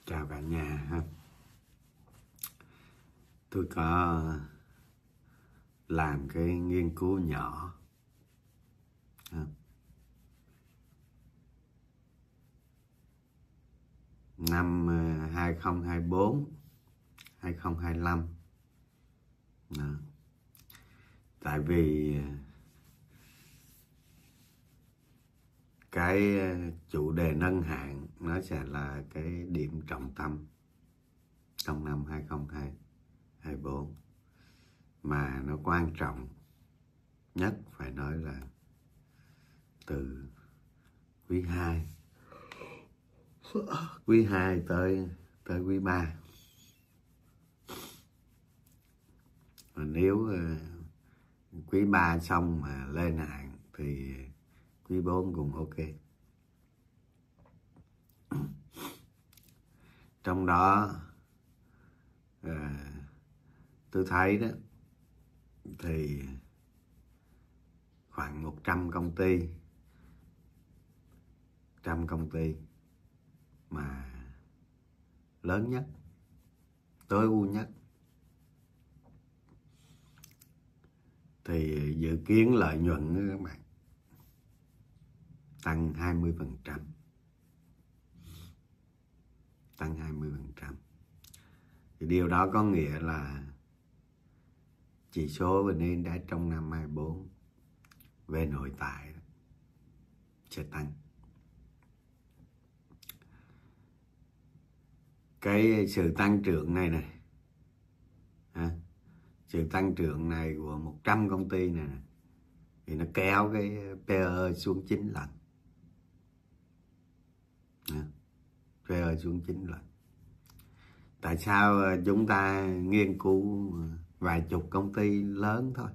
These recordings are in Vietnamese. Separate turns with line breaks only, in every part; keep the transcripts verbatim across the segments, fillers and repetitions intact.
Chào cả nhà ha. Tôi có làm cái nghiên cứu nhỏ ha. Năm hai không hai tư, hai không hai lăm đó. Tại vì cái chủ đề nâng hạng nó sẽ là cái điểm trọng tâm trong năm hai không hai tư, mà nó quan trọng nhất phải nói là từ quý hai quý hai tới tới quý ba. Và nếu uh, quý ba xong mà lên hạng thì quý bốn cũng ok. Trong đó uh, tôi thấy đó thì khoảng một trăm công ty trăm công ty mà lớn nhất, tối ưu nhất thì dự kiến lợi nhuận đó các bạn tăng hai mươi phần trăm, tăng hai mươi phần trăm. Thì điều đó có nghĩa là chỉ số vê en Index trong năm hai tư về nội tại sẽ tăng. Cái sự tăng trưởng này này ha, sự tăng trưởng này của một trăm công ty này, này thì nó kéo cái pê e xuống chín lần ha, pê e xuống chín lần. Tại sao chúng ta nghiên cứu vài chục công ty lớn thôi?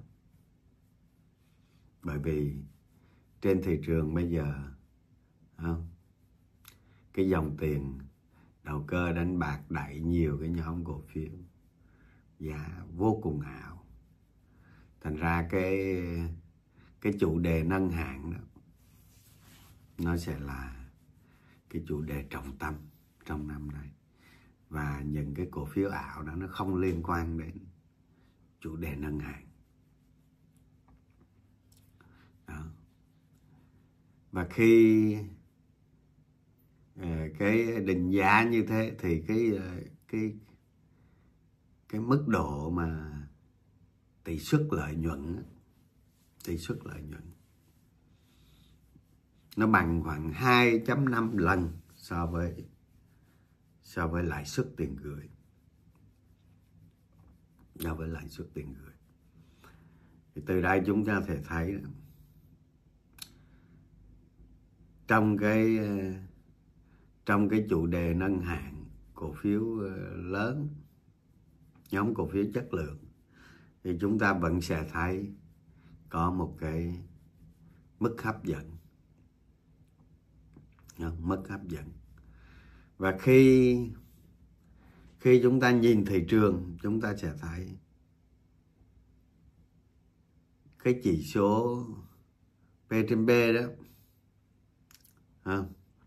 Bởi vì trên thị trường bây giờ không, cái dòng tiền đầu cơ đánh bạc đẩy nhiều cái nhóm cổ phiếu giá vô cùng ảo. Thành ra cái cái chủ đề nâng hạng đó nó sẽ là cái chủ đề trọng tâm trong năm nay. Và những cái cổ phiếu ảo đó nó không liên quan đến chủ đề nâng hạng đó. Và khi cái định giá như thế thì cái cái cái mức độ mà tỷ suất lợi nhuận tỷ suất lợi nhuận nó bằng khoảng hai phẩy năm lần so với so với lãi suất tiền gửi so với lãi suất tiền gửi. Thì từ đây chúng ta thể thấy trong cái trong cái chủ đề nâng hạng cổ phiếu lớn, nhóm cổ phiếu chất lượng, thì chúng ta vẫn sẽ thấy có một cái mức hấp dẫn, mức hấp dẫn. Và khi khi chúng ta nhìn thị trường, chúng ta sẽ thấy cái chỉ số pê trên bê đó à,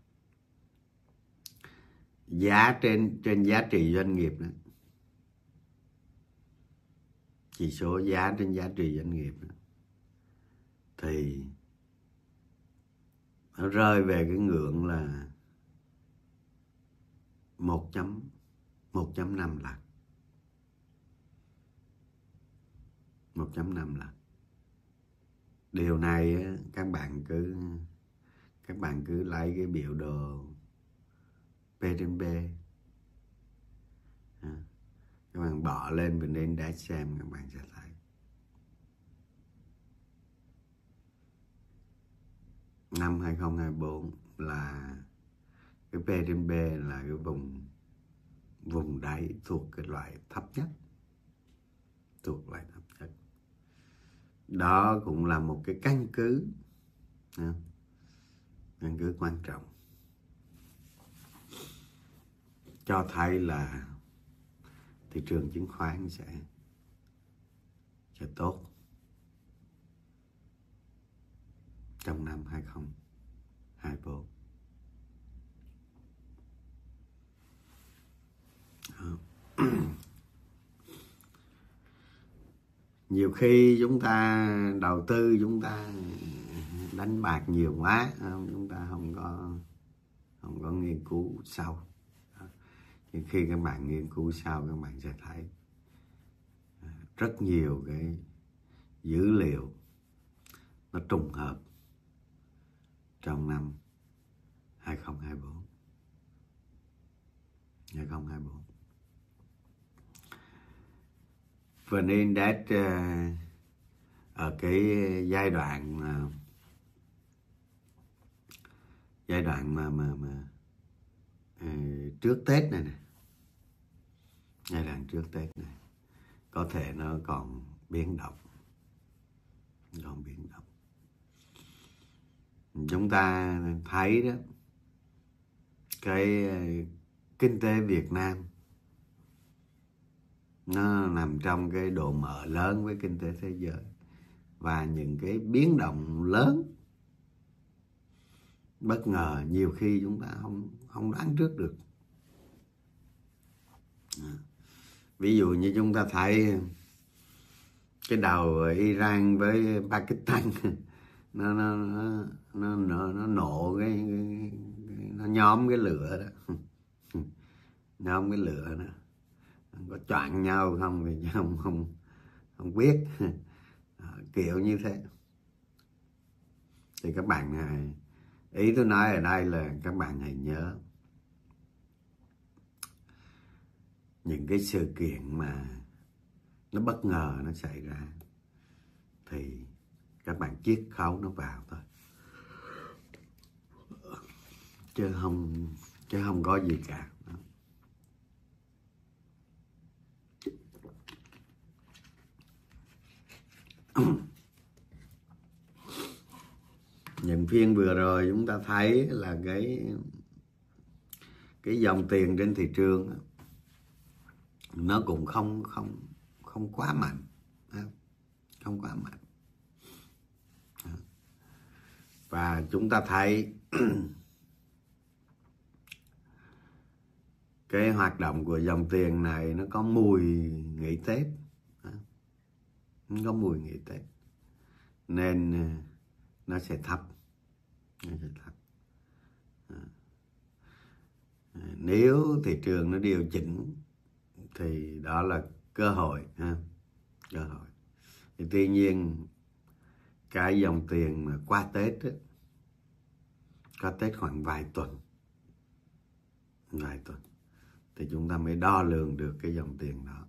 giá trên trên giá trị doanh nghiệp đó, chỉ số giá trên giá trị doanh nghiệp đó, thì nó rơi về cái ngưỡng là một chấm năm lần. một chấm năm lần. Điều này các bạn cứ các bạn cứ lấy cái biểu đồ pê trên bê, các bạn bỏ lên vê en Index xem, các bạn sẽ thấy năm hai không hai tư là cái pê trên bê là cái vùng vùng đáy thuộc cái loại thấp nhất, thuộc loại thấp nhất. Đó cũng là một cái căn cứ căn cứ quan trọng cho thấy là thị trường chứng khoán sẽ sẽ tốt trong năm hai không hai tư. Nhiều khi chúng ta đầu tư, chúng ta đánh bạc nhiều quá, chúng ta không có không có nghiên cứu sâu. Nhưng khi các bạn nghiên cứu sâu, các bạn sẽ thấy rất nhiều cái dữ liệu nó trùng hợp trong năm hai không hai tư. hai không hai tư. vê en Index ở cái giai đoạn mà giai đoạn mà mà mà trước Tết này nè, giai đoạn trước Tết này có thể nó còn biến động, còn biến động. Chúng ta thấy đó, cái kinh tế Việt Nam nó nằm trong cái độ mở lớn với kinh tế thế giới, và những cái biến động lớn bất ngờ nhiều khi chúng ta không không đoán trước được. Ví dụ như chúng ta thấy cái đầu Iran với Pakistan nó nó nó nó, nó, nó nổ cái, cái nó nhóm cái lửa đó nhóm cái lửa đó có choạng nhau không thì không không không biết. Kiểu như thế. Thì các bạn này, ý tôi nói ở đây là các bạn hãy nhớ những cái sự kiện mà nó bất ngờ nó xảy ra thì các bạn chiết khấu nó vào thôi, chứ không chứ không có gì cả. Những phiên vừa rồi chúng ta thấy là cái cái dòng tiền trên thị trường nó cũng không không không quá mạnh, không quá mạnh. Và chúng ta thấy cái hoạt động của dòng tiền này nó có mùi nghỉ Tết, nó có mùi nghỉ Tết nên nó sẽ thấp, nó sẽ thấp. Nếu thị trường nó điều chỉnh thì đó là cơ hội, ha, cơ hội. Thì tuy nhiên cái dòng tiền mà qua Tết ấy, qua Tết khoảng vài tuần, vài tuần thì chúng ta mới đo lường được cái dòng tiền đó.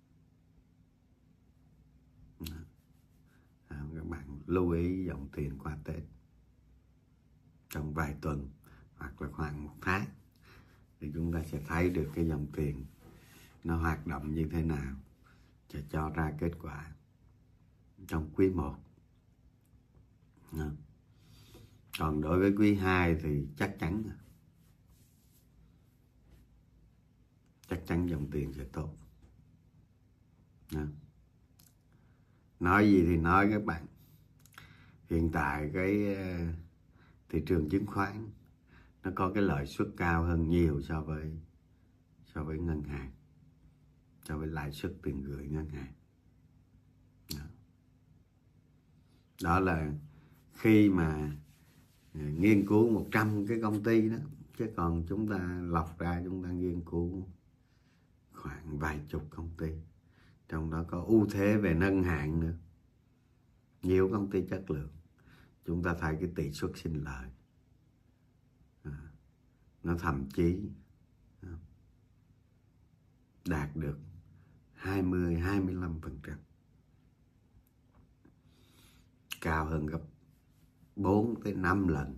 À, các bạn lưu ý dòng tiền qua Tết trong vài tuần hoặc là khoảng một tháng thì chúng ta sẽ thấy được cái dòng tiền nó hoạt động như thế nào để cho ra kết quả trong quý một. Còn đối với quý hai thì chắc chắn chắc chắn dòng tiền sẽ tốt. Nói gì thì nói các bạn, hiện tại cái thị trường chứng khoán nó có cái lợi suất cao hơn nhiều so với so với ngân hàng, so với lãi suất tiền gửi ngân hàng. Đó, đó là khi mà nghiên cứu một trăm cái công ty đó, chứ còn chúng ta lọc ra chúng ta nghiên cứu khoảng vài chục công ty, trong đó có ưu thế về nâng hạn nữa, nhiều công ty chất lượng. Chúng ta thấy cái tỷ suất sinh lời à, nó thậm chí à, đạt được hai mươi đến hai mươi lăm phần trăm, cao hơn gấp bốn tới năm lần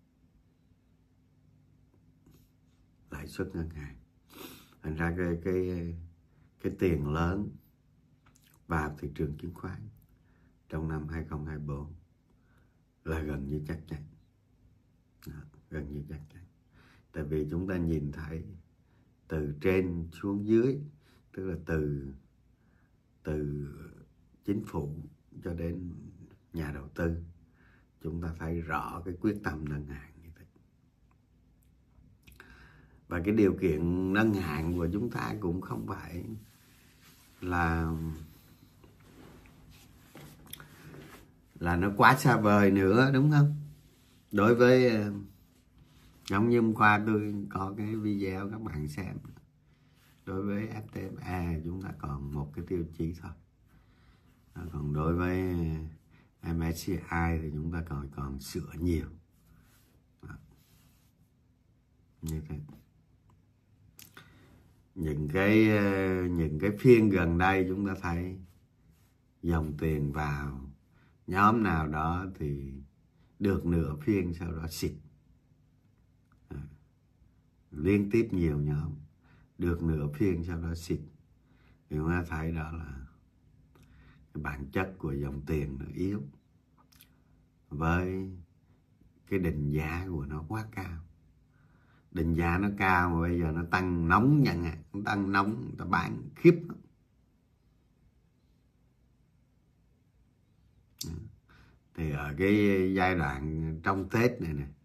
lãi suất ngân hàng. Thành ra cái cái cái tiền lớn vào thị trường chứng khoán trong năm hai không hai tư là gần như chắc chắn. Đó, gần như chắc chắn. Tại vì chúng ta nhìn thấy từ trên xuống dưới, tức là từ từ chính phủ cho đến nhà đầu tư, chúng ta thấy rõ cái quyết tâm nâng hạn như thế. và cái điều kiện nâng hạng của chúng ta cũng không phải là là nó quá xa vời nữa, đúng không? Đối với giống như hôm qua tôi có cái video các bạn xem, đối với ép tê ép e chúng ta còn một cái tiêu chí thôi, còn đối với em ét xê i thì chúng ta còn còn sửa nhiều. Đó. Như thế. Những cái những cái phiên gần đây chúng ta thấy dòng tiền vào nhóm nào đó thì được nửa phiên sau đó xịt. À, liên tiếp nhiều nhóm được nửa phiên sau đó xịt, thì chúng ta thấy đó là cái bản chất của dòng tiền nó yếu, với cái định giá của nó quá cao. Định giá nó cao mà bây giờ nó tăng nóng chẳng hạn, nó tăng nóng người ta bán khiếp lắm. Thì ở cái giai đoạn trong Tết này nè,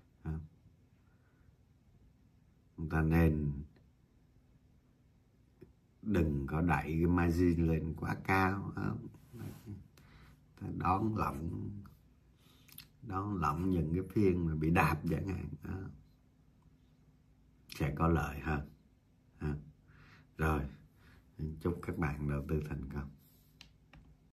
chúng ta nên đừng có đẩy cái margin lên quá cao, đón lỏng đón lỏng những cái phiên mà bị đạp chẳng hạn, đó sẽ có lợi hơn. Rồi, chúc các bạn đầu tư thành công.